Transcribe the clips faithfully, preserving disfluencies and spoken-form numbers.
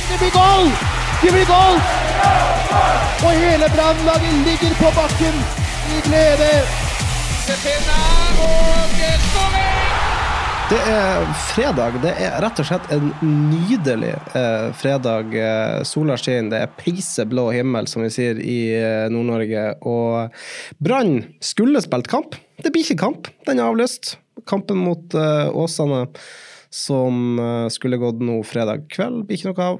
Det blir goal! Det blir goal! Og hele brannlaget ligger på bakken i glede. Det er fredag. Det er rett og slett en nydelig eh, fredag. Eh, sola skinner, det er peiseblå himmel, som vi sier i eh, Nord-Norge. Og Brann skulle spilt kamp. Det blir ikke kamp. Den er avlyst. Kampen mot eh, Åsane, som eh, skulle gått nå fredag kveld, blir ikke noe av.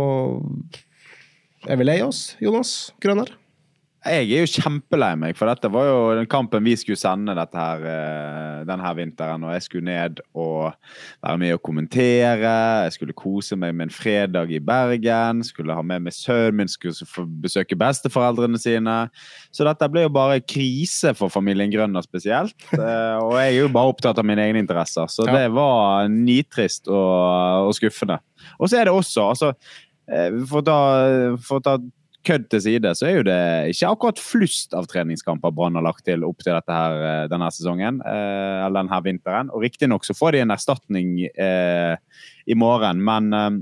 Og er vi lei oss, Jonas Grønner? Jeg er jo kjempelei meg, for dette var jo den kampen vi skulle sende dette her, denne her vinteren, og jeg skulle ned og være med og kommentere, jeg skulle kose meg med en fredag i Bergen, skulle ha med meg sønnen min, skulle få besøke besteforeldrene sine, så dette ble jo bare krise for familien Grønner spesielt, og jeg er jo bare opptatt av mine egne interesser, så det var nitrist og, og skuffende. Og så er det også, altså, for å ta, for å ta kødd til side, så er jo det ikke akkurat flust av treningskamper Brann har lagt til opp til dette her, denne sesongen, eh, eller denne vinteren, og riktig nok så får de en erstatning eh, i morgen, men eh,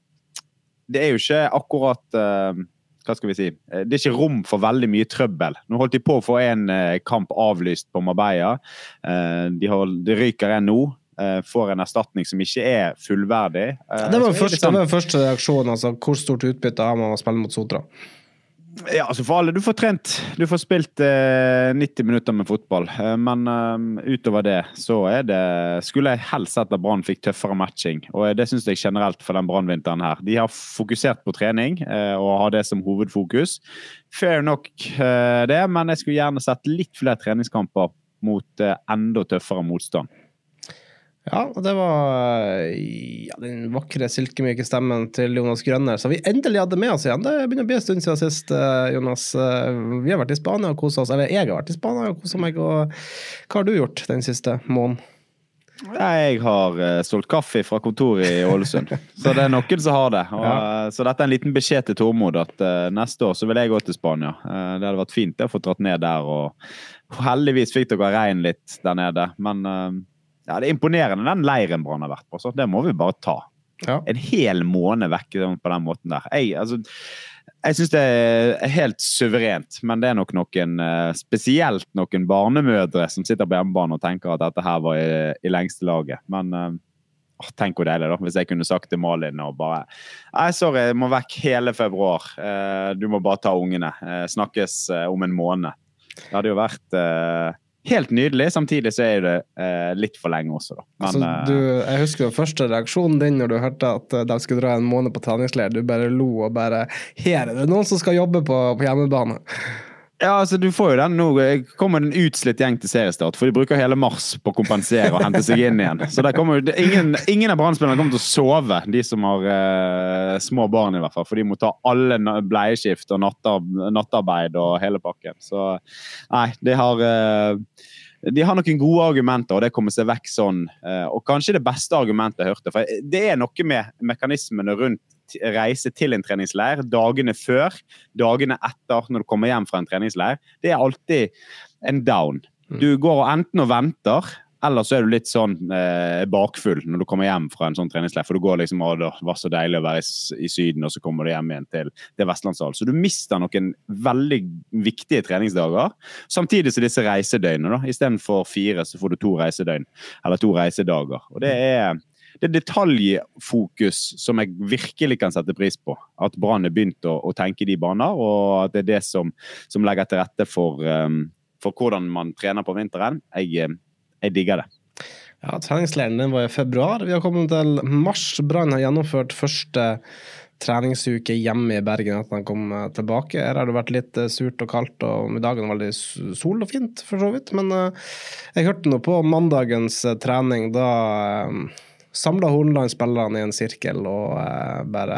det er jo ikke akkurat, eh, hva skal vi si, det er ikke rom for veldig mye trøbbel. Nå holdt de på å få en eh, kamp avlyst på Marbella, eh, de, har, de ryker en nå, får en erstatning som ikke er fullverdig. Ja, det var første, det var første reaksjon, altså hvor stort utbytte har man å spille mot Sotra? Ja, altså for alle, du får trent, du får spilt eh, nitti minutter med fotball, eh, men eh, utover det så er det, skulle jeg helst sett at Brann fikk tøffere matching, og det synes jeg generelt for den Brannvinteren her. De har fokusert på trening eh, og har det som hovedfokus. Fair nok eh, det, men jeg skulle gjerne sett litt flere treningskamper mot eh, enda tøffere motstand. Ja, og det var ja, den vakre silkemyke stemmen til Jonas Grønner, så vi endelig hadde med oss igjen. Det begynner å bli en stund siden sist, Jonas. Vi har vært i Spania og koset oss, eller jeg har vært i Spania og koset meg, og hva har du gjort den siste måneden? Jeg har uh, solgt kaffe fra kontoret i Ålesund, så det er noen som har det. Og, ja. Så dette er en liten beskjed til Tormod, at uh, neste år så vil jeg gå til Spania. Uh, det hadde vært fint å få dratt ned der, og, og heldigvis fikk dere regn litt der nede, men... Uh, Ja, det er imponerende den leiren Brann har vært på, så det må vi bare ta. Ja. En hel måned vekk på den måten der. Jeg, altså, jeg synes det er helt suverent, men det er nok noen, spesielt noen barnemødre som sitter på hjemmebane og tenker at dette her var i, i lengste laget. Men uh, tenk hvor deilig da, hvis jeg kunne sagt til Malin og bare, nei, sorry, jeg må vekk hele februar. Uh, du må bare ta ungene. Uh, snakkes uh, om en måned. Det hadde jo vært... Uh, Helt nydelig, samtidig så er det eh, litt for lenge også da. Men, altså, du, jeg husker jo første reaksjonen din når du hørte at de skulle dra en måned på treningsleir. Du bare lo og bare, her er det noen som skal jobbe på, på hjemmebane. Ja, altså du får jo den nå, kommer en utslitt gjeng til seriestart, for de bruker hele mars på å kompensere og hente seg inn igjen. Så der kommer jo, ingen, ingen av brannspillerne kommer til å sove, de som har eh, små barn i hvert fall, for de må ta alle bleieskift og nattar, nattarbeid og hele pakken. Så nei, de har, eh, de har noen gode argumenter, og det kommer seg vekk sånn. Eh, og kanskje det beste argumentet jeg hørte, for det er noe med mekanismene rundt reise til en treningsleir, dagene før, dagene etter når du kommer hjem fra en treningsleir, det er alltid en down. Du går enten og venter, eller så er du litt sånn eh, bakfull når du kommer hjem fra en sånn treningsleir, for du går liksom, å, det var så deilig å være i, i syden, og så kommer du hjem igjen til, til Vestlandshallen. Så du mister noen veldig viktige treningsdager, samtidig som disse reisedøgnene da. I stedet for fire, så får du to reisedøgn, eller to reisedager. Og det er Det er detaljfokus som jeg virkelig kan sette pris på. At Brann har begynt å, å tenke de baner, og at det er det som, som legger til rette for, um, for hvordan man trener på vinteren. Jeg, jeg digger det. Ja, treningsleiren den var i februar. Vi har kommet til mars. Brann har gjennomført første treningsuke hjemme i Bergen at han kom tilbake. Her har det vært litt surt og kaldt, og i dagen var det veldig sol og fint, for så vidt. Men uh, jeg hørte noe på mandagens uh, trening, da... Uh, samlet Hornland spillerne i en sirkel og eh, bare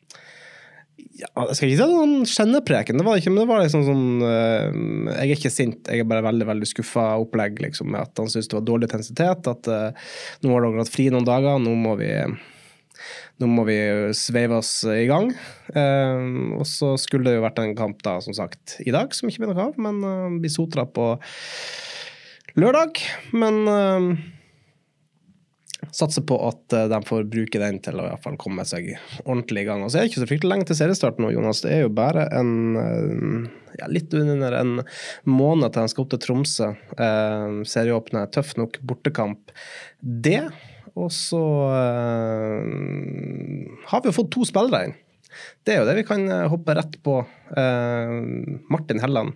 ja, jeg skal ikke si det var noen kjennepreken, det var ikke, men det var liksom sånn eh, jeg er ikke sint, jeg er bare veldig, veldig skuffet opplegg liksom, med at han synes det var dårlig intensitet, at eh, nå har dere hatt fri noen dager, nå må vi nå må vi sveive oss i gang eh, og så skulle det jo vært en kamp da, som sagt, i dag, som ikke blir noe av, men eh, vi sotra på lørdag, men eh, satser på at uh, de får bruke den til å i hvert fall komme seg ordentlig i gang. Og så er det ikke så fryktelig lenge til seriestart nå, Jonas. Det er jo bare en, uh, ja, litt under en måned til han skal opp til Tromsø. Uh, serieåpne, tøff nok bortekamp. Det, og så uh, har vi jo fått to spillere inn. Det er jo det vi kan hoppe rett på. Uh, Martin Helland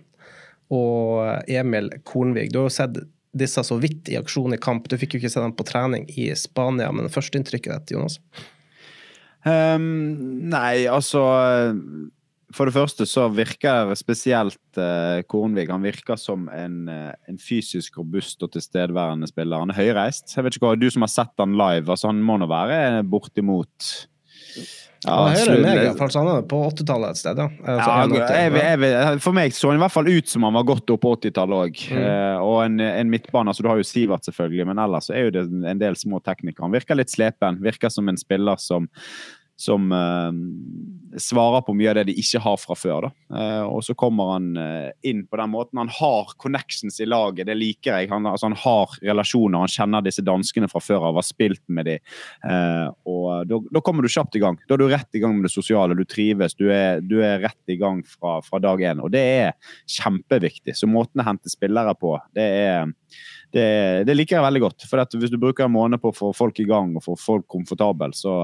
og Emil Kornvig. Du har jo sett disse så vidt i aksjon i kamp. Du fikk jo ikke se dem på trening i Spania, men førsteinntrykket ditt, Jonas? Um, nei, altså for det første så virker spesielt uh, Kornvig, han virker som en, uh, en fysisk robust og tilstedeværende spiller. Han er høyreist. Jeg vet ikke hva, du som har sett han live, altså han må nå være bortimot. Ja, han er høyere enn meg, i hvert fall, så han er på åttitallet et sted, ja. Altså, ja jeg, jeg, jeg, for meg så han i hvert fall ut som han var godt opp på åttitallet også. Mm. Uh, og en, en midtbane, altså du har jo Sivert selvfølgelig, men ellers så er jo det en del små teknikere. Han virker litt slepen, virker som en spiller som som uh, svarer på mye av det de ikke har fra før da. Uh, og så kommer han uh, inn på den måten. Han har connections i laget, det liker jeg. Han, altså, han har relasjoner, han kjenner disse danskene fra før av, har spilt med de. Uh, og da kommer du kjapt i gang. Da er du rett i gang med det sosiale, du trives, du er, du er rett i gang fra, fra dag en. Og det er kjempeviktig. Så måten å hente spillere på, det er Det, det liker jeg veldig godt. For at hvis du bruker en måned på å få folk i gang og få folk komfortabel, så,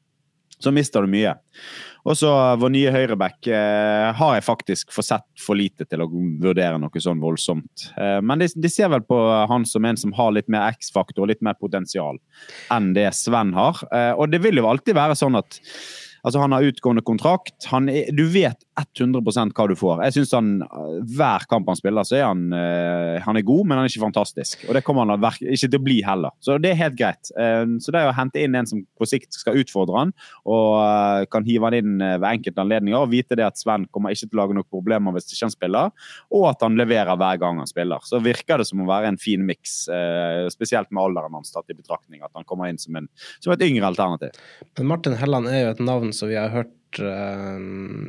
så mister du mye. Og så vår nye høyreback eh, har jeg faktisk for sett for lite til å vurdere noe sånn voldsomt. Eh, men de, de ser vel på han som en som har litt mer X-faktor og litt mer potensial enn det Sven har. Eh, og det vil jo alltid være sånn at altså han har utgående kontrakt, han er, du vet hundre prosent hva du får. Jeg synes han, hver kamp han spiller, så er han, uh, han er god, men han er ikke fantastisk. Og det kommer han ikke til å bli heller. Så det er helt greit. Uh, så det er å hente inn en som på sikt skal utfordre han, og uh, kan hive han inn ved enkelte anledninger, og vite det at Sven kommer ikke til å lage noen problemer hvis ikke han spiller, og at han leverer hver gang han spiller. Så virker det som å være en fin mix, uh, spesielt med alderen hans tatt i betraktning, at han kommer inn som, en, som et yngre alternativ. Men Martin Helland er jo et navn som vi har hørt Uh,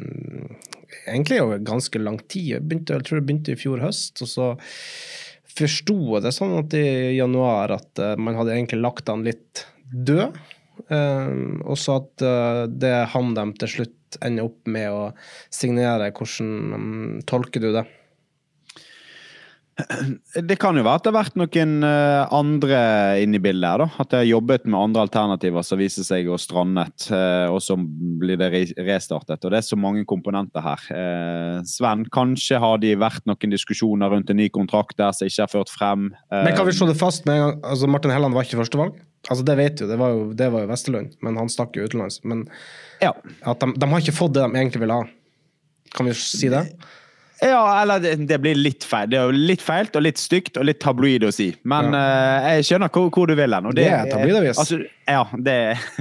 egentlig jo ganske lang tid. Jeg, begynte, jeg tror det begynte i fjor høst, og så forstod det sånn at i januar at uh, man hadde egentlig lagt han litt død, uh, og så at uh, det han dem til slutt ender opp med å signere. Hvordan um, tolker du det? Det kan jo være at det har vært noen andre inne i bildet her da. At det har jobbet med andre alternativer som viser seg å strandet, og så blir det restartet. Og det er så mange komponenter her. Sven, kanskje har de vært noen diskusjoner rundt en ny kontrakt der som ikke har ført frem. Men kan vi slå det fast med en gang? Altså Martin Helland var ikke førstevalg? Altså det vet jo, det var jo, det var jo Vesterlund, men han stakk jo utenlands. Men ja. At de, de har ikke fått det de egentlig vil ha. Kan vi si det? Ja, eller det, det blir litt feil. Det er jo litt feilt og litt stygt og litt tabloid å si. Men ja. uh, jeg skjønner hvor, hvor du vil hen. Det, det er tabloidavis. Altså, ja, det,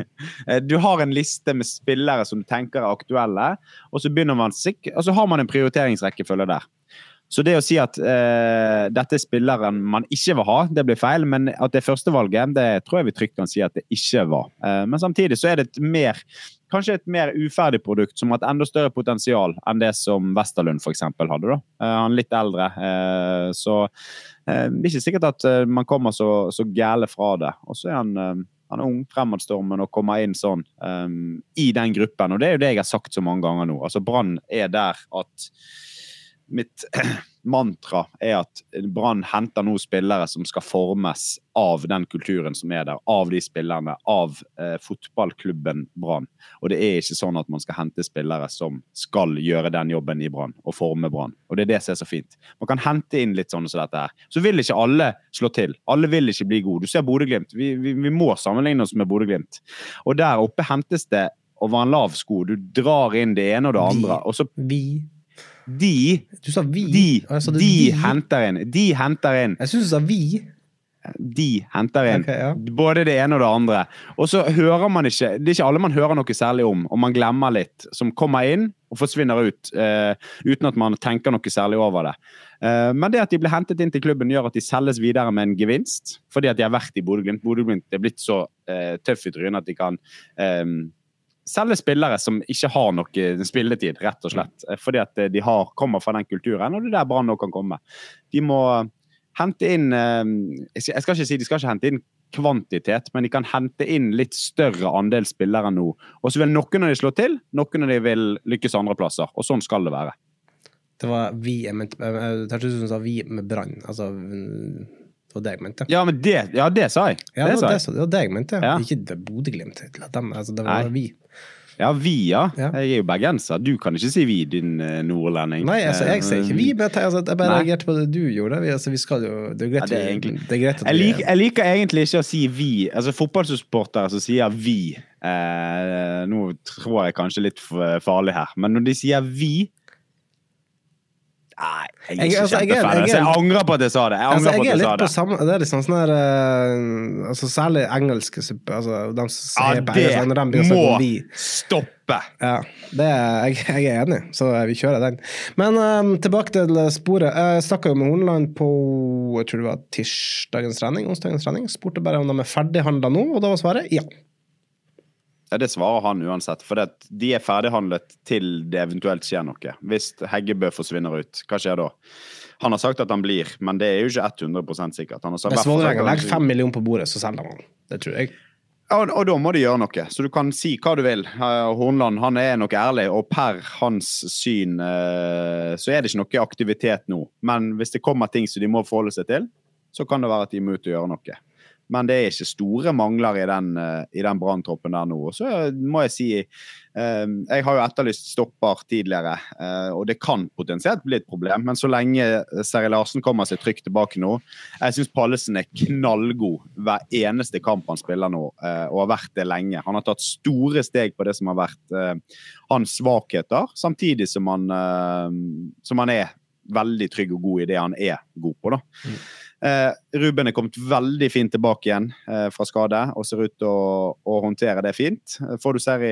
du har en liste med spillere som du tenker er aktuelle, og så begynner man sikk, og så har man en prioriteringsrekkefølge der. Så det å si at uh, dette er spilleren man ikke vil ha, det blir feil, men at det er førstevalget, det tror jeg vi trygt kan si at det ikke var. Uh, men samtidig så er det et mer kanskje et mer uferdig produkt som har et enda større potensial enn det som Vesterlund for eksempel hadde da. Uh, han er litt eldre, uh, så uh, det er ikke sikkert at uh, man kommer så, så gæle fra det. Og så er han, uh, han er ung, fremadstormen og kommer inn sånn um, i den gruppen, og det er jo det jeg har sagt så mange ganger nå. Altså Brann er der at mitt mantra er at Brann henter noen spillere som skal formes av den kulturen som er der, av de spillerne, av eh, fotballklubben Brann. Og det er ikke sånn at man skal hente spillere som skal gjøre den jobben i Brann, og forme Brann. Og det er det som er så fint. Man kan hente inn litt sånn som dette her. Så vil ikke alle slå til. Alle vil ikke bli gode. Du ser Bodø-Glimt. Vi, vi, vi må sammenligne oss med Bodø-Glimt. Og der oppe hentes det over en lav sko. Du drar inn det ene og det andre. Og så vi De, du sa vi. De, altså, de, de henter inn. De henter inn. Jeg synes du sa vi. De henter inn. Okay, ja. Både det ene og det andre. Og så hører man ikke, det er ikke alle man hører noe særlig om, og man glemmer litt, som kommer inn og forsvinner ut, uh, uten at man tenker noe særlig over det. Uh, men det at de blir hentet inn til klubben gjør at de selges videre med en gevinst, fordi at de har vært i Bodø-Glimt. Bodø-Glimt er blitt så uh, tøff i trynet at de kan um, selge spillere som ikke har noe spilletid, rett og slett. Fordi at de har, kommer fra den kulturen, og det er der Brann nå kan komme. De må hente inn, jeg skal ikke si, de skal ikke hente inn kvantitet, men de kan hente inn litt større andel spillere nå. Og så vil noen av de slå til, noen av de vil lykkes andre plasser, og sånn skal det være. Det var vi, jeg mente, jeg tar ut som du sa vi med Brann, altså, det var det jeg mente. Ja, men det, ja, det sa jeg. Ja, det, det, var sa det, jeg. det var det jeg mente, ja. Ikke det Bodø-Glimt, altså, det var Nei. vi. Ja, vi, ja. ja. Jeg er jo bergenser. Du kan ikke si vi, din uh, nordlending. Nei, altså, jeg sier ikke vi, men jeg, altså, jeg bare reagerte på det du gjorde. Vi, altså, vi skal jo, det er greit, ja, det er egentlig, det er greit at jeg, lik, jeg liker egentlig ikke å si vi. Altså, fotballsupportere som sier vi, eh, nå tror jeg kanskje litt farlig her, men når de sier vi, Nei, jeg er ikke altså, kjempefan. Jeg, jeg, jeg angrer på at jeg sa det. Jeg angrer altså, jeg på at jeg sa det. Samme, det er litt sånn sånn her, uh, altså særlig engelske, altså de som ja, på det engelsk, må vi. stoppe. Ja, det er, jeg, jeg er enig, så vi kjører den. Men um, tilbake til sporet. Jeg snakket jo med Horneland på, jeg tror det var tirsdagens trening, onsdagens trening. Spurte bare om de er ferdighandlet nå, og da var svaret ja. Ja, det svarer han uansett, for det, de er ferdighandlet til det eventuelt skjer noe. Hvis Heggebø forsvinner ut, hva skjer da? Han har sagt at han blir, men det er jo ikke hundre prosent sikkert. Han har sagt, Hvis Vålerenga legger fem millioner på bordet, så selger man. Det tror jeg. Ja, og, og da må de gjøre noe, så du kan si hva du vil. Hornland, han er nok ærlig, og per hans syn uh, så er det ikke noe aktivitet nå. Men hvis det kommer ting som de må forholde seg til, så kan det være at de må ut og gjøre noe. Men det er ikke store mangler i den, i den branntroppen der nå. Og så må jeg si, eh, jeg har jo etterlyst stopper tidligere, eh, og det kan potensielt bli et problem, men så lenge Seri Larsen kommer seg trygt tilbake nå, jeg synes Pallesen er knallgod hver eneste kamp han spiller nå, eh, og har vært det lenge. Han har tatt store steg på det som har vært eh, hans svakheter, samtidig som han, eh, som han er veldig trygg og god i det han er god på da. Mm. Eh, Ruben er kommet veldig fint tilbake igjen eh, fra skade og ser ut til å, å håndtere det fint. Får du ser i,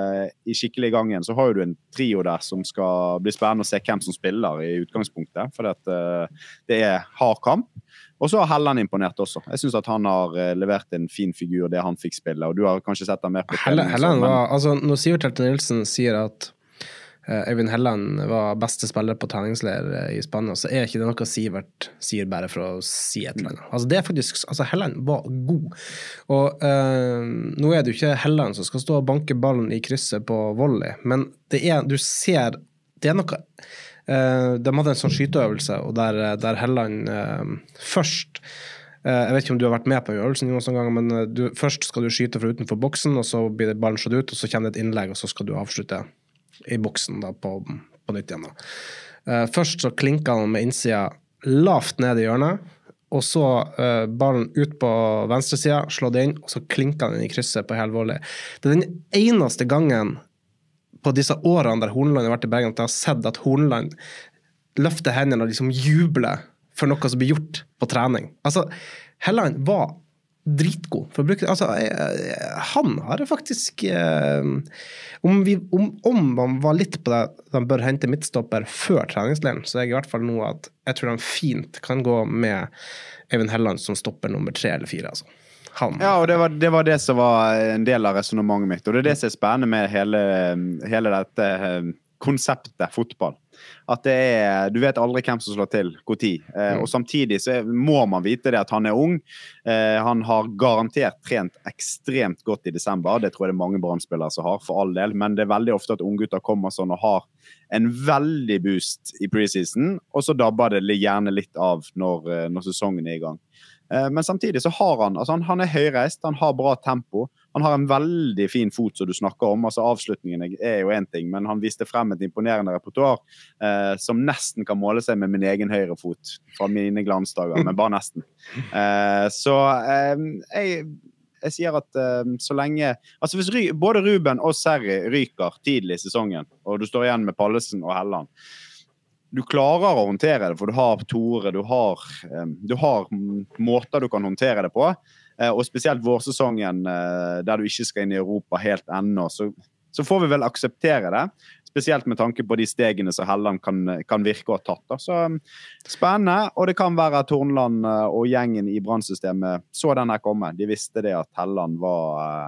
i skikkelig gangen, så har du en trio der som skal bli spennende å se hvem som spiller i utgangspunktet, for at, eh, det er hard kamp. Og så har Helland imponert også. Jeg synes at han har eh, levert en fin figur det han fikk spille, og du har kanskje sett han mer på Helland, Helland var, altså når Sivert Helte Nilsen sier at Øyvind Helland var beste spiller på treningsleir i Spania, så er ikke det noe Sivert sier bare for å si et eller annet. Altså det er faktisk, altså Helland var god. Og uh, nå er det jo ikke Helland som skal stå og banke ballen i krysset på volley, men det er, du ser, det er noe, uh, de hadde en sånn skyteøvelse, og der, der Helland uh, først, uh, jeg vet ikke om du har vært med på øvelsen noen gang, men uh, du, først skal du skyte fra utenfor boksen, og så blir det ballen slått ut, og så kommer det et innlegg, og så skal du avslutte i boksen da, på, på nytt igjen da. Uh, først så klinker han med innsida lavt ned i hjørnet, og så uh, ballen ut på venstre sida, slå det inn, og så klinker han inn i krysset på hel volley. Det er den eneste gangen på disse årene der Horneland har vært i Bergen, at jeg har sett at Horneland løfter hendene og liksom jubler for noe som blir gjort på trening. Altså, Helland var dritgod for å bruke, altså han har faktisk eh, om, vi, om, om man var litt på det de bør hente midtstopper før treningsleiren, så er jeg i hvert fall nå at jeg tror han fint kan gå med Øyvind Helland som stopper nummer tre eller fire altså. Han. Ja, og det var, det var det som var en del av resonemanget mitt, og det er det som er spennende med hele, hele dette konseptet fotball. At det er, du vet aldri hvem som slår til, hvor tid. Eh, og samtidig så må man vite det at han er ung. Eh, han har garantert trent ekstremt godt i desember. Det tror jeg det er mange brannspillere som har, for all del. Men det er veldig ofte at unggutter kommer sånn og har en veldig boost i preseason, og så dabber det gjerne litt av når, når sesongen er i gang. Men samtidig så har han, altså han, han er høyreist, han har bra tempo, han har en veldig fin fot som du snakker om, altså avslutningen er jo en ting, men han viste frem et imponerende repertoar eh, som nesten kan måle seg med min egen høyre fot fra mine glansdager, men bare nesten. Eh, så eh, jeg, jeg sier at eh, så lenge, altså hvis ry, både Ruben og Seri ryker tidlig i sesongen, og du står igjen med Pallesen og Helland, du klarer å håndtere det, for du har Tore, du har, du har måter du kan håndtere det på, og spesielt vårsesongen der du ikke skal inn i Europa helt ennå, så, så får vi vel akseptere det, spesielt med tanke på de stegene som Helland kan, kan virke å ha tatt. Da. Så spennende, og det kan være at Horneland og gjengen i brannsystemet så den her komme. De visste det at Helland var,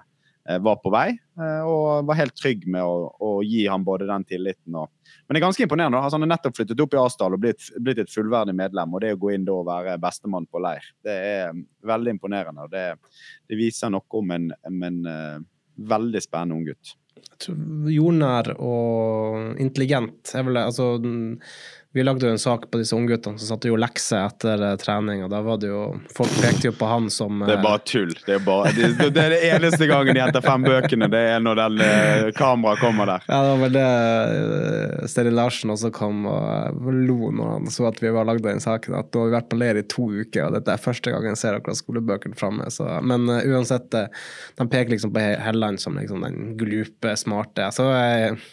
var på vei, og var helt trygg med å, å gi ham både den tilliten og... Men det er ganske imponerende, altså han har nettopp flyttet opp i Asdal og blitt, blitt et fullverdig medlem, og det å gå inn da og være bestemann på leir, det er veldig imponerende, og det, det viser noe om en, om en uh, veldig spennende ung gutt. Jeg tror jordnær og intelligent er vel det, altså... Vi lagde jo en sak på disse ungguttene som satt jo lekse etter uh, trening, og da var det jo, folk pekte jo på han som... Uh, det er bare tull. Det er, bare, det, det er det eneste gangen de etter fem bøkene, det er når den uh, kamera kommer der. Ja, det var vel det uh, Steri Larsen også kom og uh, lo når han så at vi var lagd den saken, at nå har vi vært på leir i to uker, og dette er første gangen jeg ser akkurat skolebøkene fremme. Så, men uh, uansett, uh, de peker liksom på Helland som liksom den glupe, smarte. Så... Uh,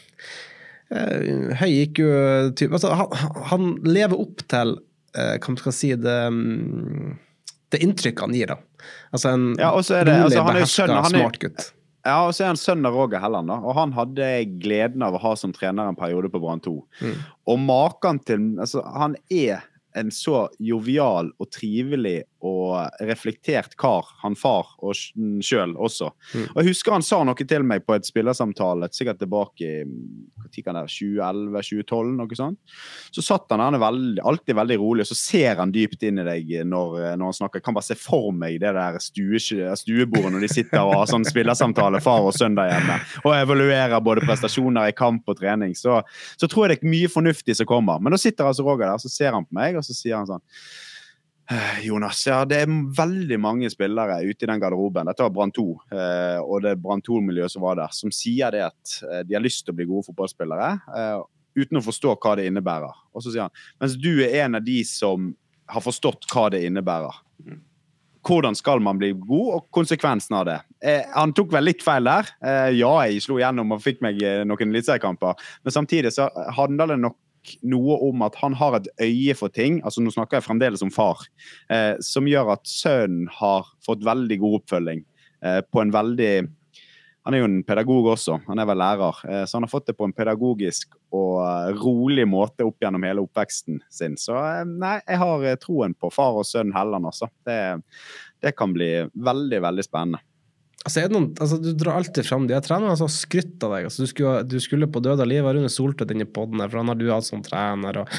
Uh, Høy gikk jo typ, altså, han, han lever opp til uh, hva man skal si det, um, det inntrykket han gir da altså en ja, og så er det, rolig, altså, han er jo beherska, sønn, han er, smart gutt ja, og så er han sønn av Roger Helland da, og han hadde gleden av å ha som trener en periode på Brann to mm. og maken til, altså han er en så jovial og trivelig og reflektert kar, han far og selv også. Mm. Og jeg husker han sa noe til meg på et spillersamtale, sikkert tilbake i tjue elleve tjue tolv, noe sånt. Så satt han, han er veldig, alltid veldig rolig, og så ser han dypt inn i deg når, når han snakker. Jeg kan bare se for meg det der stue, stuebordet når de sitter og har sånn spillersamtale, far og søndag hjemme, og evaluerer både prestasjoner i kamp og trening. Så, så tror jeg det er mye fornuftig som kommer. Men da sitter altså Roger der, så ser han på meg, og så sier han sånn Jonas, ja, det er veldig mange spillere ute i den garderoben, dette var Brann to, eh, og det Brann to-miljøet som var der, som sier det at eh, de har lyst til å bli gode fotballspillere, eh, uten å forstå hva det innebærer. Og så sier han, mens du er en av de som har forstått hva det innebærer. Hvordan skal man bli god, og konsekvensen av det? Eh, han tok vel litt feil der. Eh, ja, jeg slo gjennom og fikk meg noen eliteseriekamper, men samtidig så handler det nok noe om at han har et øye for ting, altså nå snakker jeg fremdeles om far, eh, som gjør at sønnen har fått veldig god oppfølging eh, på en veldig, han er jo en pedagog også, han er vel lærer, eh, så han har fått det på en pedagogisk og rolig måte opp gjennom hele oppveksten sin. Så eh, nei, jeg har troen på far og sønn Helland også. Det, det kan bli veldig, veldig spennende. Altså, er det noen, altså, du drar alltid frem de. Jeg trener altså skrytt av deg. Altså, du, skulle, du skulle på død av liv være under Soltød denne podden her, for han har du hatt som trener, og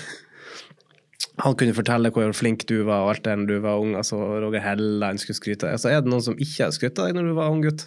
han kunne fortelle hvor flink du var, og alt det når du var ung. Altså, Roger Helland skulle skryte av deg. Altså, er det noen som ikke har skrytt av deg når du var ung gutt?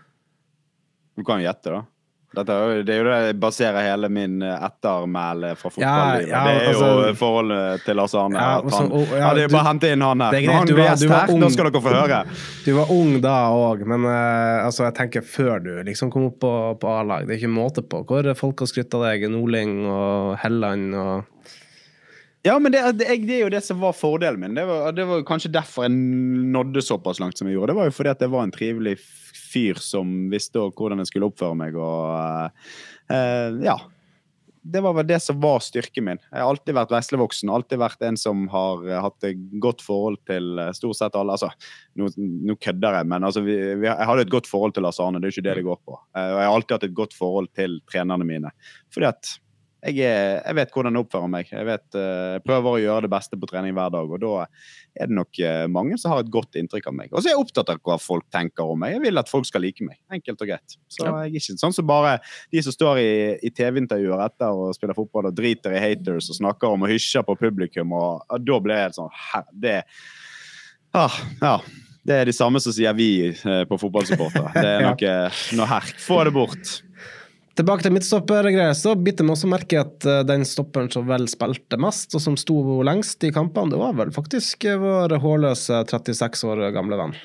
Du kan jo gjette da. Dette er jo, det er jo det jeg baserer hele min ettermæle fra fotball. Ja, ja, det er altså, jo forholdet til Lars Arne. Ja, også, og, ja, ja, det er bare å hente inn han her. Greit, Når han blir gjest her, ung, da skal dere få høre. Du var ung da også, men uh, altså, jeg tenker før du liksom kom opp på, på A-lag. Det er ikke måte på. Hvor er folk har skrytt av deg? Norling og Helland og... Ja, men det, det, det er jo det som var fordelen min. Det var, det var kanskje derfor jeg nådde såpass langt som jeg gjorde. Det var jo fordi at det var en trivelig fyr som visste hvordan jeg skulle oppføre meg, og uh, ja, det var vel det som var styrken min. Jeg har alltid vært veslevoksen, alltid vært en som har hatt et godt forhold til stort sett alle, altså, nå, nå kødder jeg, men altså, vi, vi, jeg hadde et godt forhold til Lars Arne, det er jo ikke det det går på. Uh, og jeg har alltid hatt et godt forhold til trenerne mine, fordi at Jeg, er, jeg vet hvordan jeg oppfører meg. Jeg, vet, jeg prøver å gjøre det beste på trening hver dag, og da er det nok mange som har et godt inntrykk av meg. Og så er jeg opptatt av hva folk tenker om meg. Jeg vil at folk skal like meg, enkelt og greit. Så jeg er ikke sånn som bare de som står i, i T V-intervjuer etter å spille fotball og driter i haters og snakker om og hysjer på publikum, og, og da blir jeg helt sånn, det ah, ja, det er de samme som sier vi på fotballsupportere. Det er noe, noe herk. Få det bort. Tilbake til midtstoppergreier, så bitte meg også merke at uh, den stopperen som vel spilte mest, og som sto lengst i kampene, det var vel faktisk vår hårløse trettiseks år gamle venn.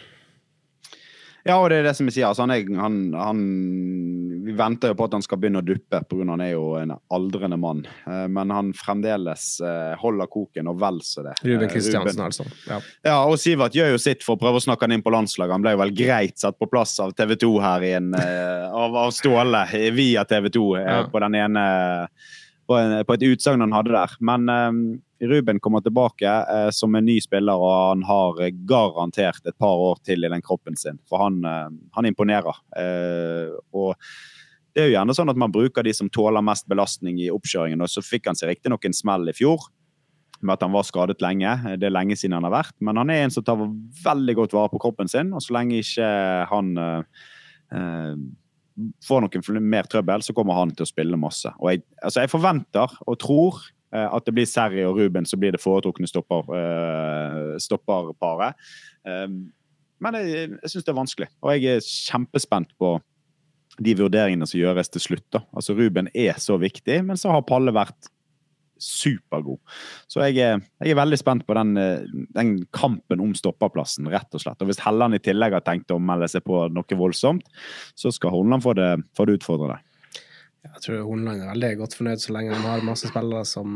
Ja, og det er det som jeg sier. Altså, han er, han, han, vi venter jo på at han skal begynne å duppe, på grunn av han er jo en aldrende mann. Uh, men han fremdeles uh, holder koken og vel så det. Ruben Kristiansen, uh, altså. Ja. ja, og Sivert gjør jo sitt for å prøve å snakke han inn på landslaget. Han ble jo vel greit satt på plass av T V to her i en, uh, av, av Ståle, via T V to, uh, ja. på den ene... På, en, på et utsagn han hadde der. Men um, Ruben kommer tilbake uh, som en ny spiller, og han har garantert et par år til i den kroppen sin. For han, uh, han imponerer. Uh, og det er jo gjerne sånn at man bruker de som tåler mest belastning i oppkjøringen, og så fikk han seg riktig nok en smell i fjor, med at han var skadet lenge. Det er lenge siden han har vært. Men han er en som tar veldig godt vare på kroppen sin, og så lenge ikke han... Uh, eh, får noen mer trøbbel, så kommer han til å spille masse. Og jeg, altså jeg forventer og tror eh, at det blir Serri og Ruben, så blir det foretrukne stopper, eh, stopperparet. Eh, men jeg, jeg synes det er vanskelig, og jeg er kjempespent på de vurderingene som gjøres til slutt. Da. Altså Ruben er så viktig, men så har Palle vært supergod. Så jeg er, jeg er veldig spent på den, den kampen om stopperplassen, rett og slett. Og hvis Helland i tillegg har tenkt å melde seg på noe voldsomt, så skal Hornland få det, få det utfordre det. Jeg tror Hornland er veldig godt fornøyd så lenge han har masse spillere som,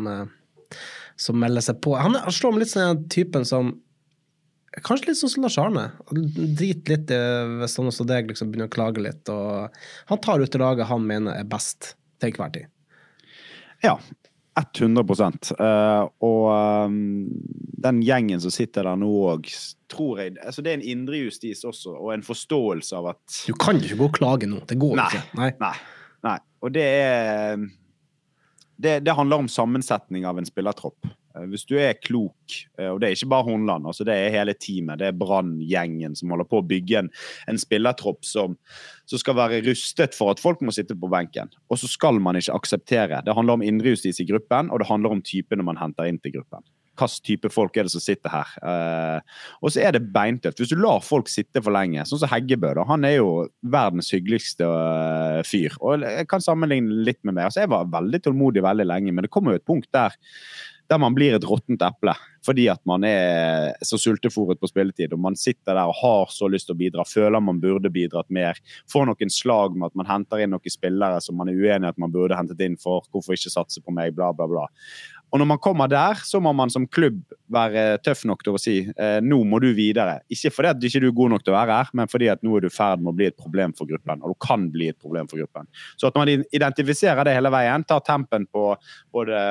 som melder seg på. Han, er, han slår med litt sånn typen som kanskje litt sånn som Lars Arne. Drit litt hvis han også deg liksom begynner å klage litt. Og han tar ut det laget han mener er best til hver tid. Ja, hundre prosent. Uh, og um, den gjengen som sitter der nå også, tror jeg, altså det er en indre justis også, og en forståelse av at... Du kan jo ikke gå og klage nå, det går nei, ikke. Nei, nei, nei. Og det er... Det, det handler om sammensetning av en spillertropp. Hvis du er klok, og det er ikke bare Hornland, altså det er hele teamet, det er Brann-gjengen som holder på å bygge en, en spillertropp som, som skal være rustet for at folk må sitte på benken. Og så skal man ikke akseptere. Det handler om indrejustis i gruppen, og det handler om typene man henter inn til gruppen. Hvilken type folk er det som sitter her? Uh, og så er det beintøft. Hvis du lar folk sitte for lenge, sånn som Heggebø, da, han er jo verdens hyggeligste uh, fyr. Og jeg kan sammenligne litt med meg. Altså, jeg var veldig tålmodig veldig lenge, men det kommer jo et punkt der der man blir et råttent eple, fordi at man er så sulteforet på spilletid, og man sitter der og har så lyst til å bidra, føler man burde bidratt mer, får noen slag med at man henter inn noen spillere som man er uenig at man burde hentet inn for, hvorfor ikke satse på meg, bla bla bla. Og når man kommer der, så må man som klubb være tøff nok til å si, eh, nå må du videre. Ikke fordi at ikke du er god nok til å være her, men fordi at nå er du ferdig med å bli et problem for gruppen, og du kan bli et problem for gruppen. Så at man identifiserer det hele veien, tar tempen på både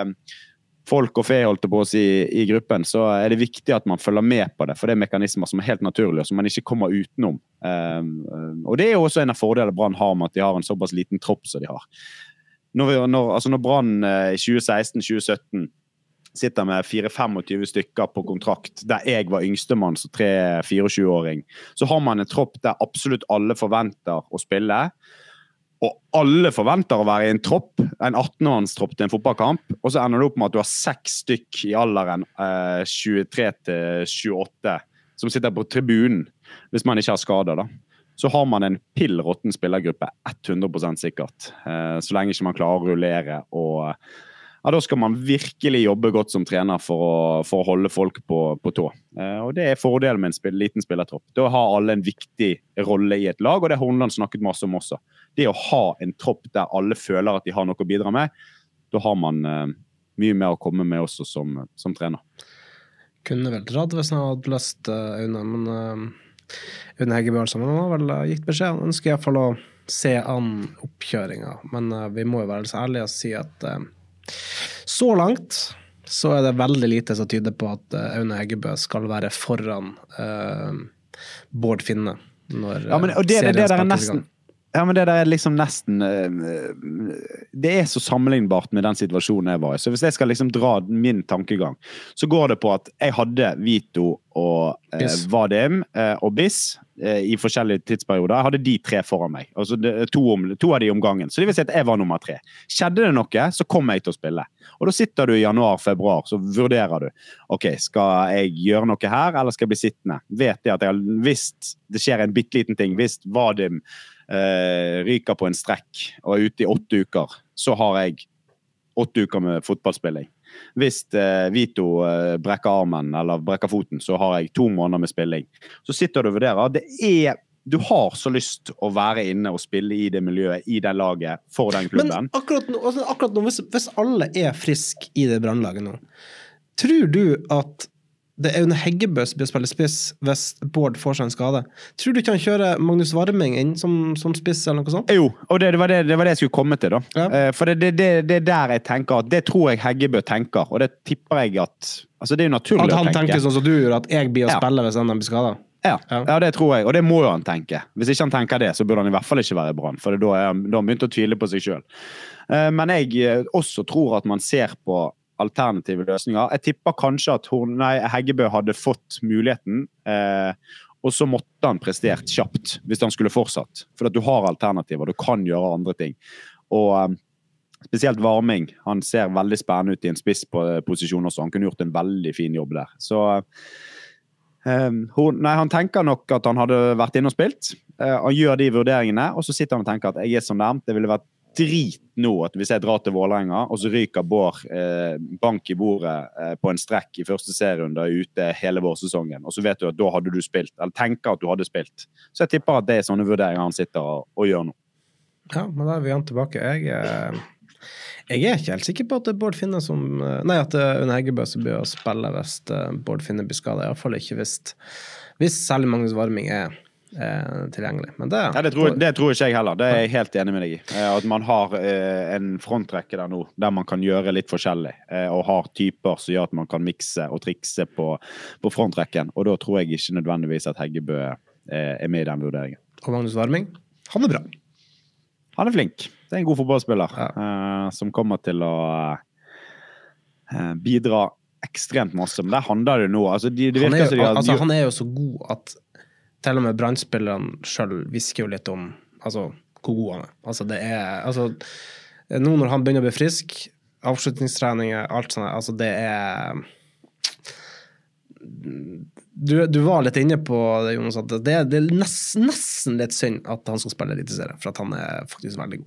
folk og fe holdt på å si i gruppen, så er det viktig at man følger med på det, for det er mekanismer som er helt naturlige, og som man ikke kommer utenom. Um, og det er jo også en av fordelene Brann har med at de har en såpass liten tropp som de har. Når, vi, når, altså når Brann i tjue seksten tjue sytten sitter med fire tjuefem stykker på kontrakt, der jeg var yngstemann, så tre tjuefire-åring, så har man en tropp der absolutt alle forventer å spille, og alle forventer å være i en tropp, en atten-årstropp til en fotballkamp, og så ender det opp med at du har seks stykk i alderen eh, tjuetre til tjueåtte som sitter på tribunen, hvis man ikke har skader da. Så har man en pillrotten spillergruppe, hundre prosent sikkert, eh, så lenge ikke man klarer å rullere, og ja, da skal man virkelig jobbe godt som trener for å, for å holde folk på, på tå. Eh, og det er fordelen med en spill, liten spillertropp. Da har alle en viktig rolle i et lag, og det har Hornland snakket masse om også. Det å ha en tropp der alle føler at de har noe å bidra med, da har man eh, mye mer å komme med også som, som trener. Kunne vel dratt hvis han hadde lyst, Aune, men uh, Aune Heggebø, men han har vel uh, gitt beskjed. Han ønsker i hvert fall å se an oppkjøringa, men uh, vi må jo være så ærlige og si at uh, så langt så er det veldig lite som tyder på at uh, Aune Heggebø skal være foran uh, Bård Finne når ja, men, og det, det, det der er nesten Ja, men det der er liksom nesten det er så sammenlignbart med den situasjonen jeg var i. Så hvis jeg skal liksom dra min tankegang, så går det på at jeg hadde Vito og eh, Vadim eh, og Biss eh, i forskjellige tidsperioder. Jeg hadde de tre foran meg. Altså det, to, om, to av de om gangen. Så det vil si at jeg var nummer tre. Skjedde det noe, så kom jeg til å spille. Og da sitter du i januar, februar, så vurderer du. Ok, skal jeg gjøre noe her, eller skal jeg bli sittende? Vet jeg at jeg har visst det skjer en bitteliten ting, visst Vadim Uh, ryker på en strekk og er ute i åtte uker, så har jeg åtte uker med fotballspilling. Hvis uh, Vito uh, brekker armen eller brekker foten, så har jeg to måneder med spilling. Så sitter du og vurderer. Det er, du har så lyst å være inne og spille i det miljøet, i det laget, for den klubben. Men akkurat nå, akkurat nå hvis, hvis alle er frisk i det brannlaget nå, tror du at det er Aune Heggebø som blir spillet spiss hvis Bård får seg en skade? Tror du ikke han kjører Magnus Varming inn som, som spiss eller noe sånt? Jo, og det, det, var det, det var det jeg skulle komme til da. Ja. Uh, for det, det, det, det er der jeg tenker at det tror jeg Heggebø tenker, og det tipper jeg at altså det er jo naturlig å tenke. At han tenker sånn som du gjør, at jeg blir å ja. spille hvis han blir skadet? Ja. Ja. ja, det tror jeg, og det må jo han tenke. Hvis ikke han tenker det, så burde han i hvert fall ikke være i Brann, for da har han begynt å tvile på seg selv. Uh, men jeg også tror at man ser på alternative løsninger. Jeg tipper kanskje at hun, nei, Heggebø hadde fått muligheten eh, og så måtte han prestert kjapt hvis han skulle fortsatt. For at du har alternativer, du kan gjøre andre ting. Og um, spesielt Varming, han ser veldig spennende ut i en spissposisjon også, han kunne gjort en veldig fin jobb der. Så um, hun, nei, han tenker nok at han hadde vært inne og spilt, uh, han gjør de vurderingene, og så sitter han og tenker at jeg er så nærmt, det ville vært drit nå at hvis jeg drar til Vålerenga, og så ryker Bård eh, bank i bordet eh, på en strekk i første serierunde ute hele vårsesongen, og så vet du at da hadde du spilt, eller tenker at du hadde spilt. Så jeg tipper at det er sånne vurderinger han sitter og, og gjør nå. Ja, men da er vi igjen tilbake. Jeg, eh, jeg er ikke helt sikker på at det Bård Finne som... Nei, at Unn Heggebø som blir å spille hvis eh, Bård Finne blir skadet. I hvert fall ikke hvis, hvis særlig Magnus Varming er Eh, tilgjengelig, men det, ja, det, tror, det tror ikke jeg heller, det er jeg helt enig med deg i eh, at man har eh, en frontrekke der nå der man kan gjøre litt forskjellig eh, og har typer som gjør at man kan mikse og trikse på, på frontrekken, og da tror jeg ikke nødvendigvis at Heggebø eh, er med i den vurderingen. Og Magnus Varming, han er bra, han er flink, det er en god fotballspiller ja. eh, som kommer til å eh, bidra ekstremt masse, men der handler det nå altså, de, de han, er, de har, altså, han er jo så god at til og med brandspillerne selv visker jo litt om altså, hvor god han er. Altså, det er altså, nå når han begynner å bli frisk, avslutningstreninger, alt sånt, altså det er du, du var litt inne på det, Jonas, at det, det er nesten, nesten litt synd at han skal spille eliteserie, for at han er faktisk veldig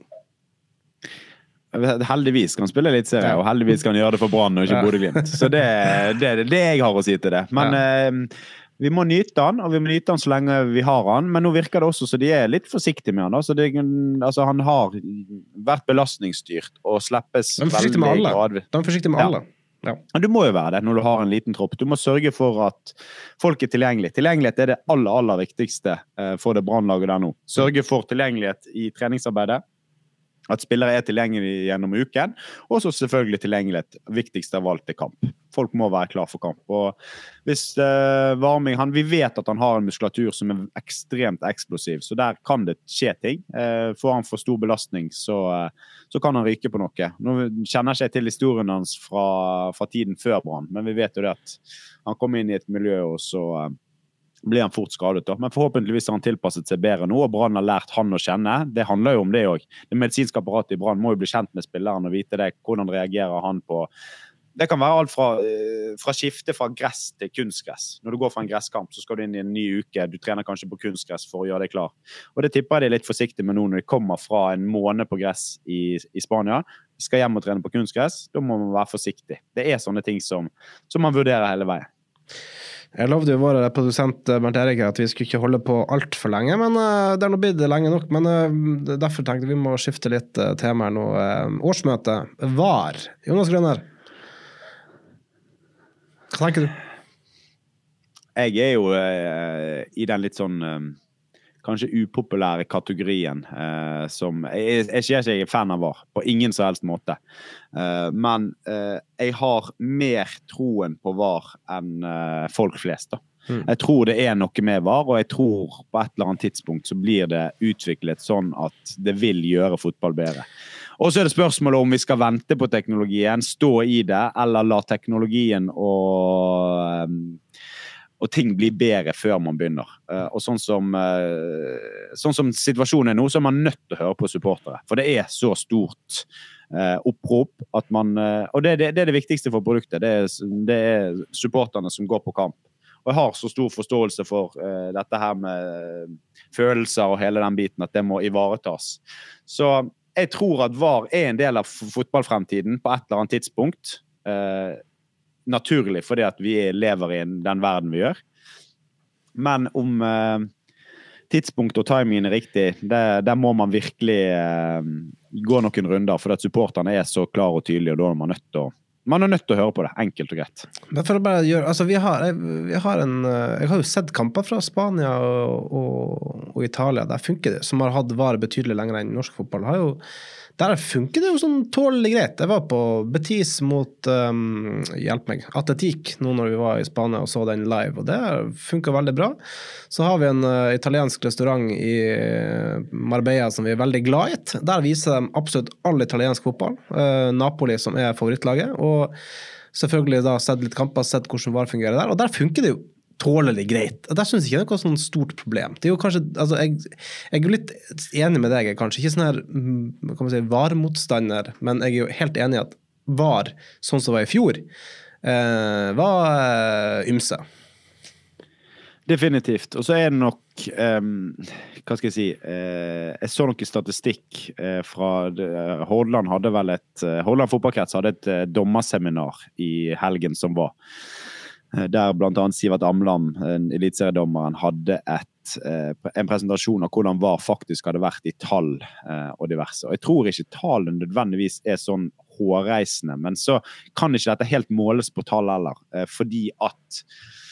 god. Heldigvis kan han spille eliteserie, ja. Og heldigvis kan han gjøre det for Brann og ikke ja. Bodø-Glimt. Så det er det, det jeg har å si til det. Men ja. eh, vi må nyte han, og vi må nyte han så lenge vi har han, men nå virker det også så de er litt forsiktige med han. Altså, det, altså han har vært belastningsstyrt og slippes veldig gradvis. De er forsiktige med alle. Ja. Ja. Du må jo være det når du har en liten tropp. Du må sørge for at folk er tilgjengelig. Tilgjengelighet er det aller, aller viktigste for det Brannlaget der nå. Sørge for tilgjengelighet i treningsarbeidet. At spillere er tilgjengelige gjennom uken, og så selvfølgelig tilgjengelighet, viktigst av alt er kamp. Folk må være klar for kamp. Og hvis uh, Varming, han, vi vet at han har en muskulatur som er ekstremt eksplosiv, så der kan det skje ting. Uh, får han for stor belastning, så, uh, så kan han ryke på noe. Nå kjenner jeg ikke til historien hans fra, fra tiden før Brann, men vi vet jo det at han kom inn i et miljø, og så... Uh, blir han fort skadet da. Men forhåpentligvis har han tilpasset seg bedre nå, og Brann har lært han å kjenne. Det handler jo om det også. Det medisinske apparatet i Brann må jo bli kjent med spilleren og vite det, hvordan reagerer han på... Det kan være alt fra, fra skifte fra gress til kunstgress. Når du går fra en gresskamp, så skal du inn i en ny uke. Du trener kanskje på kunstgress for å gjøre det klar. Og det tipper jeg de er litt forsiktig med nå når de kommer fra en måned på gress i, i Spania. De skal hjem og trene på kunstgress. Da må man være forsiktig. Det er sånne ting som, som man vurderer hele veien. Jeg lovde jo vår produsent Bernt Erik at vi skulle ikke holde på alt for lenge, men uh, det er nå blitt lenge nok, men uh, derfor tenkte vi må skifte litt uh, tema her nå. Uh, årsmøte var. Jonas Grønner, hva tenker du? Jeg er jo uh, i den litt sånn um, kanskje upopulære kategorien uh, som, jeg, jeg sier ikke jeg er fan av VAR, på ingen så helst måte. Uh, men uh, jeg har mer troen på VAR enn uh, folk flest da. Mm. Jeg tror det er noe med VAR, og jeg tror på et eller annet tidspunkt så blir det utviklet sånn at det vil gjøre fotball bedre. Og så er det spørsmålet om vi skal vente på teknologien, stå i det, eller la teknologien og... Um, og ting blir bedre før man begynner. Uh, og sånn som, uh, sånn som situasjonen er nå, så er man nødt til å høre på supportere. For det er så stort uh, opprop at man... Uh, og det, det, det er det viktigste for produktet. Det er, det er supporterne som går på kamp. Og jeg har så stor forståelse for uh, dette her med følelser og hele den biten, at det må ivaretas. Så jeg tror at VAR er en del av fotballfremtiden på et eller annet tidspunkt. Uh, naturlig, fordi at vi lever i den verden vi gjør. Men om eh, tidspunkt og timingen er riktig, der, der må man virkelig eh, gå noen runder, for at supporterne er så klar og tydelige, og da er man nødt til å, man er nødt til å høre på det, enkelt og greit. Men for å bare gjøre, altså vi har, jeg, vi har en, jeg har jo sett kamper fra Spania og, og, og Italia, der funker det, som har hatt VAR betydelig lenger enn norsk fotball, har jo Der funker det jo sånn tålelig greit. Jeg var på Betis mot, um, hjelp meg, Atletik, nå når vi var i Spania og så den live, og det funker veldig bra. Så har vi en uh, italiensk restaurant i Marbella som vi er veldig glad i. Der viser de absolutt all italiensk fotball. Uh, Napoli som er favorittlaget, og selvfølgelig da sett litt kamper, sett hvordan VAR fungerer der, og der funker det jo tålelig greit. Og der synes jeg ikke det er noe sånn stort problem. Det er jo kanskje, altså jeg, jeg er jo litt enig med deg, jeg er kanskje ikke sånn her, kan man si, var-motstander, men jeg er jo helt enig i at var, sånn som var i fjor, eh, var eh, ymse. Definitivt. Og så er det nok, um, hva skal jeg si, uh, jeg så noe statistikk uh, fra, uh, Hordaland hadde vel et, uh, Hordaland fotballkrets hadde et uh, dommerseminar i helgen som var, uh, der blant annet Sivert Amland, elitseriedommeren, hadde et, uh, en presentasjon av hvordan VAR faktisk hadde vært i tall uh, og diverse. Og jeg tror ikke tallene nødvendigvis er sånn hårreisende, men så kan ikke dette helt måles på tall heller, uh, fordi at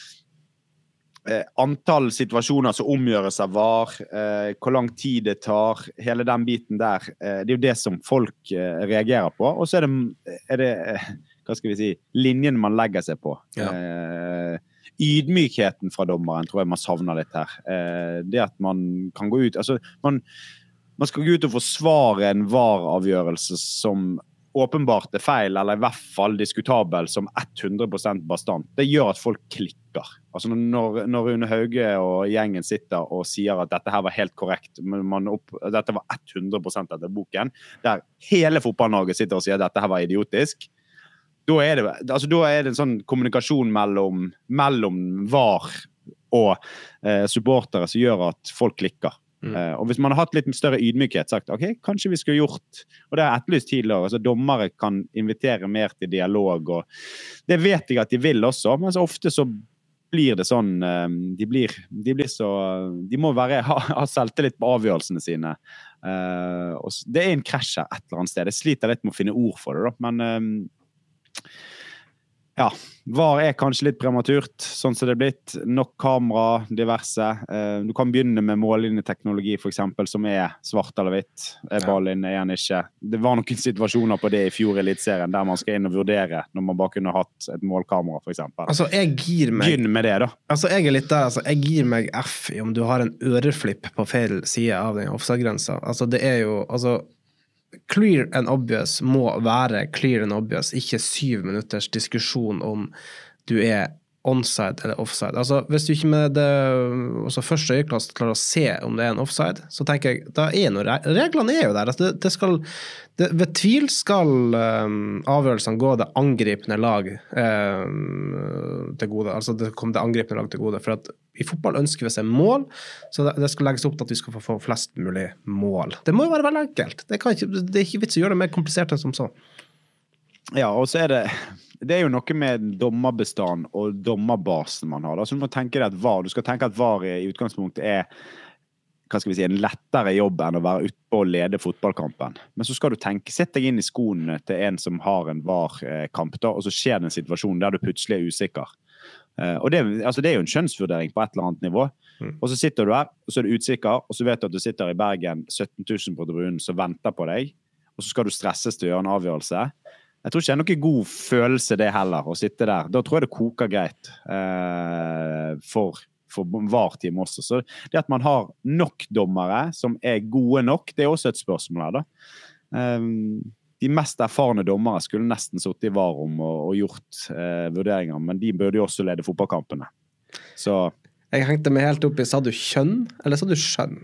Eh, antall situasjoner som omgjøres av VAR, eh, hvor lang tid det tar, hele den biten der, eh, det er jo det som folk eh, reagerer på, og så er det, er det eh, hva skal vi si, linjen man legger seg på. Ja. Eh, ydmykheten fra dommeren tror jeg man savner litt her. Eh, det at man kan gå ut, altså man, man skal gå ut og forsvare en VAR-avgjørelse som åpenbart er feil, eller i hvert fall diskutabel som hundre prosent bastant. Det gjør at folk klikker. Altså når, når Rune Hauge og gjengen sitter og sier at dette her var helt korrekt, men man opp, dette var hundre prosent etter boken, der hele fotball-Norge sitter og sier at dette her var idiotisk, da er det, altså da er det en sånn kommunikasjon mellom, mellom VAR og eh, supportere som gjør at folk klikker. Mm. Uh, og hvis man har hatt litt større ydmykhet sagt, ok, kanskje vi skulle gjort, og det er etterlyst tidligere, så dommere kan invitere mer til dialog, og det vet jeg at de vil også, men så ofte så blir det sånn, uh, de blir, de blir så, de må være, ha, ha selvtillit på avgjørelsene sine, uh, og det er en krasj her et eller annet sted, jeg sliter litt med å finne ord for det da, men uh, ja, VAR er kanskje litt prematurt, sånn som det er blitt. Nok kamera, diverse. Eh, du kan begynne med mållinjeteknologi, for eksempel, som er svart eller hvitt. Er ballinje, er han ikke. Det var noen situasjoner på det i fjor i elitserien, der man skal inn og vurdere når man bare kunne hatt et målkamera, for eksempel. Altså, jeg gir meg... Begynn med det, da. Altså, jeg er litt der, altså, jeg gir meg F i om du har en øreflipp på feil side av den offside-grensa. Altså, det er jo... Altså, clear and obvious må være clear and obvious, ikke syv minutters diskusjon om du er onside eller offside. Altså, hvis du ikke med det altså første øyeklass klarer å se om det er en offside, så tenker jeg, da er noe, reglene er jo der. Altså, det, det skal, det, ved tvil skal um, avgjørelsene gå det angripende lag um, til gode. Altså, det kommer det angripende lag til gode, for at i fotball ønsker vi seg mål, så det, det skal legges opp til at vi skal få, få flest mulig mål. Det må jo være veldig enkelt. Det, kan ikke, det er ikke vits å gjøre det mer komplisert enn som så. Ja, og så er det det er jo noe med dommerbestand og dommerbasen man har. Altså, du må tenke deg at VAR, du skal tenke at VAR i utgangspunktet er hva skal vi si, en lettere jobb enn å være ute på å lede fotballkampen. Men så skal du tenke, sett deg inn i skoene til en som har en VAR-kamp da, og så skjer det en situasjon der du plutselig er usikker. Uh, og det, altså det er jo en skjønnsvurdering på et eller annet nivå. Mm. Og så sitter du her, og så er du utsikker, og så vet du at du sitter i Bergen sytten tusen på tribunen som venter på deg, og så skal du stresses til å gjøre en avgjørelse. Jeg tror ikke det er noen god følelse det heller, å sitte der. Da tror jeg det koker greit uh, for, for VAR-team også. Så det at man har nok dommere som er gode nok, det er også et spørsmål her da. Um, De mest erfarne dommere skulle nesten sittet i VAR om og, og gjort eh, vurderinger, men de burde jo også lede fotballkampene. Så... Jeg hengte meg helt opp i, sa du kjønn, eller sa du skjønn?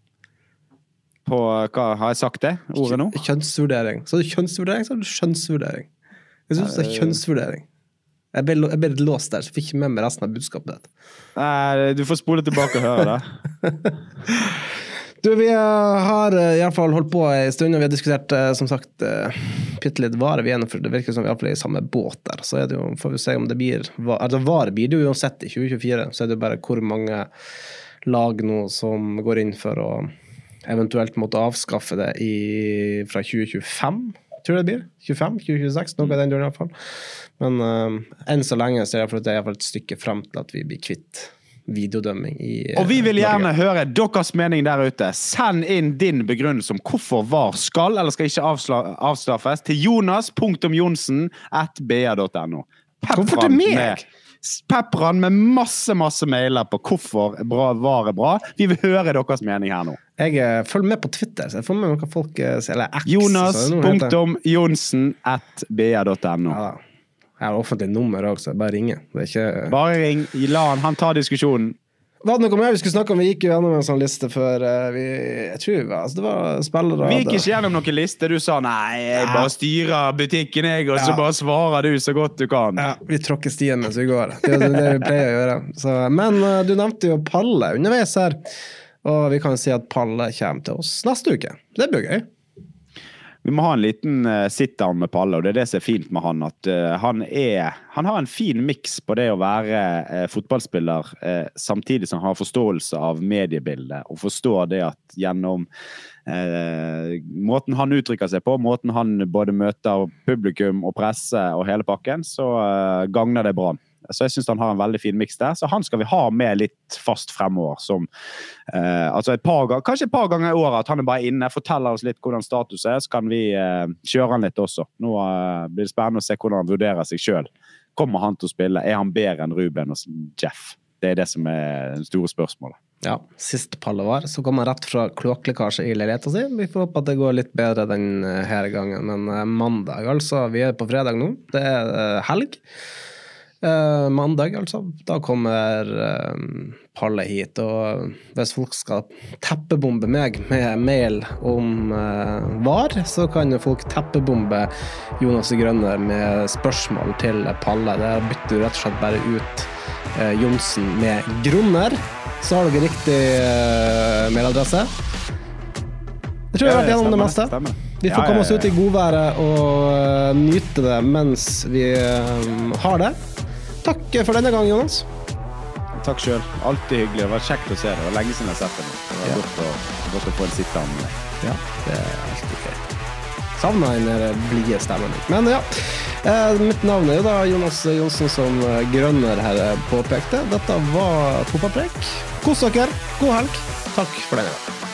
På, hva har jeg sagt det, ordet nå? Kjønnsvurdering. Sa du kjønnsvurdering, så sa du skjønnsvurdering. Jeg synes det er kjønnsvurdering. Jeg ble, jeg ble litt låst der, så fikk ikke med meg resten av budskapet ditt. Nei, du får spole tilbake og høre det. Du, vi har i alle fall holdt på i stund, og vi har diskutert, som sagt, pitt litt vare vi igjen, for det virker som vi i alle fall er i samme båt der. Så er det jo, får vi se om det blir, altså vare blir det jo uansett i tjue tjuefire, så er det bare hvor mange lag nå som går inn for å eventuelt måtte avskaffe det i, fra tjue tjuefem, tror jeg det blir, tjuefem, tjue tjueseks, noe av den døren i alle fall. Men uh, enn så lenge så er det for at det er i hvert fall et stykke frem til at vi blir kvitt videodømming i Og vi vil gjerne Norge. Høre deres mening der ute. Send inn din begrunnelse om hvorfor VAR skal eller skal ikke avstraffes til jonas punktum jonsen at b a punktum no. Hvorfor til meg? Peppran med masse, masse mailer på hvorfor bra, VAR er bra. Vi vil høre deres mening her nå. Jeg følger med på Twitter, så jeg får med noen folk, eller X. jonas punktum jonsen at b a punktum no. Ja, Jeg har offentlig nummer også, bare ringe. Det er ikke... Bare ring, la han, han tar diskusjonen. Hva det noe mer vi skulle snakke om? Vi gikk jo gjennom en sånn liste før vi, jeg tror vi, altså det var spillere. Vi gikk ikke gjennom noen liste, du sa nei, jeg bare styrer butikken jeg, og så ja. Bare svarer du så godt du kan. Ja, vi tråkker stien mens vi går. Det er det vi pleier å gjøre. Så, men du nevnte jo Palle underveis her, og vi kan si at Palle kommer til oss neste uke. Det blir gøy. Vi må ha en liten uh, sit-down med Palle, og det er det som er fint med han, at uh, han er, han har en fin mix på det å være uh, fotballspiller, uh, samtidig som han har forståelse av mediebildet, og forstår det at gjennom uh, måten han uttrykker seg på, måten han både møter publikum og presse og hele pakken, så uh, gagner det bra. Så jeg synes han har en veldig fin mix der, så han skal vi ha med litt fast fremover, som eh, altså et par ganger, kanskje et par ganger i året, at han er bare inne, forteller oss litt hvordan status er, så kan vi eh, kjøre han litt også. Nå eh, blir det spennende å se hvordan han vurderer seg selv. Kommer han til å spille? Er han bedre enn Ruben og Jeff? Det er det som er det store spørsmålet. Ja, sist Palle var, så kom han rett fra kloakklekkasje i leiligheten sin. Vi får håpe at det går litt bedre denne gangen, men eh, mandag, altså, vi er på fredag nå, det er eh, helg. Uh, mandag, altså. Da kommer uh, Palle hit, og hvis folk skal teppebombe meg med mail om uh, var, så kan jo folk teppebombe Jonas Grønner med spørsmål til Palle. Det bytter du rett og slett bare ut uh, Jonsen med Grunner. Så har dere riktig uh, mailadresse. Jeg tror jeg har vært gjennom det meste. Vi får komme oss ut i godværet og uh, nyte det mens vi uh, har det. Takk for denne gangen, Jonas. Takk selv. Alltid hyggelig. Det var kjekt å se det. Det var lenge siden jeg har sett det nå. Det var ja. godt, å, godt å få en sitte med deg. Ja, det er alltid greit. Savnet den blige stemmen. Men ja, eh, mitt navn er jo da Jonas Jonsen, som Grønner her påpekte. Dette var Fotballpreik. Kos dere. God helg. Takk for denne gangen.